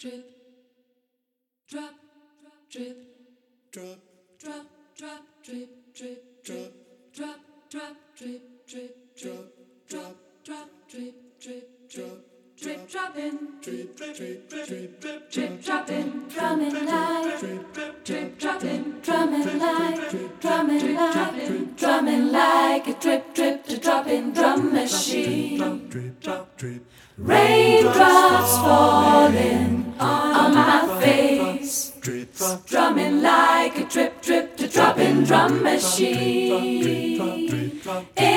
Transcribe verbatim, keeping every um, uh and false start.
drip, drop, drip, drop, drop, drop, drip, drip, drip, drop, drop, drip, drip, drip, drop, drop, drip, drip, drip, drip, dropping, drip, drip, drip, drip, drip, drip, dropping, drumming like, drip, drip, dropping, drumming like, drumming like, drumming like a drip, drip, to dropping drum machine. Raindrops falling on my face, drumming like a drip, drip, to dropping drum machine.